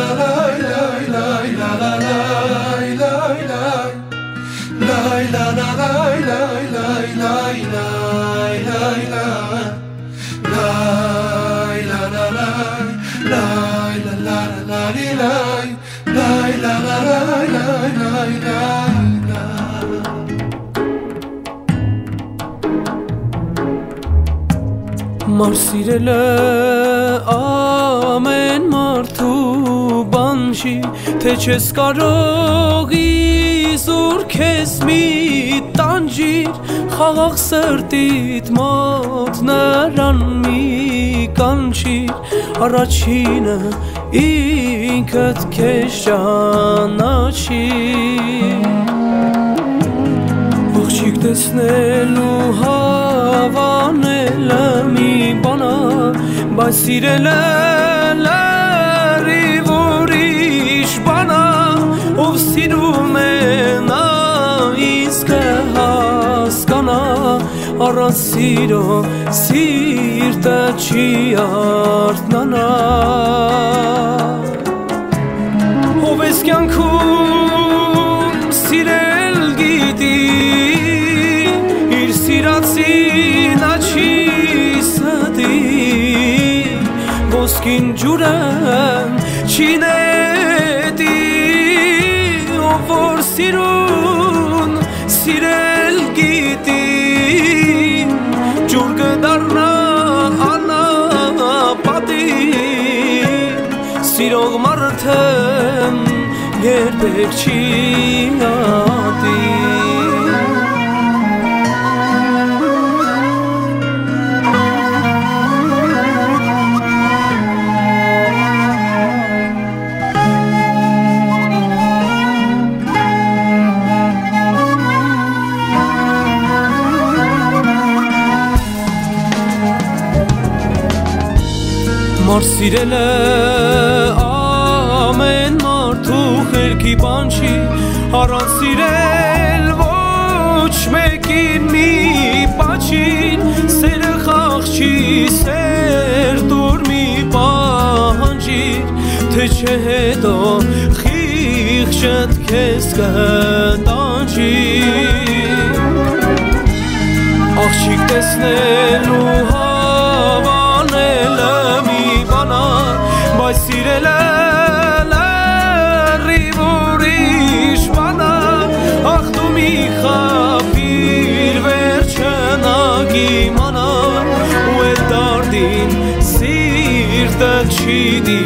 Մարսիրել է ամեն մարդու բանջի, թե չես կարող իզուր քեզ մի տանջիր, խաղաղ սրտիդ մոտ նրան մի կանչիր, առաջինը ինքդ քեզ ճանաչիր, աղջիկ տեսնելու հավանելը մի բան է, բայց սիրելը լրիվ ուրիշ բան է, ով սիրում է նա իսկ կհասկանա, առանց սիրո սիրտը չի արթնանա, ով ես կյանքում սիրել գիտի, իր սիրածին աչի ստի, ոսկին ջուրը չի նետի, ով որ սիրուն սիրել գիտի, ջուր կդառնա անապատի, սիրող մարդը երբեք չի ատի, Մարսիրել է ամեն մարդու խելքի բան չի, առանց սիրել ոչ մեկին մի պաչին, սերը խաղ չի, սեր դուր մի պահանջիր, թե չէ հետո խիղճդ քեզ կտանջիր, աղջիկ տեսնելու հավանելը բայց սիրելը լրիվ ուրիշ բան է, ախ դու մի խաբիր վերջը նա կիմանա, ու էդ դարդին սիրտը չի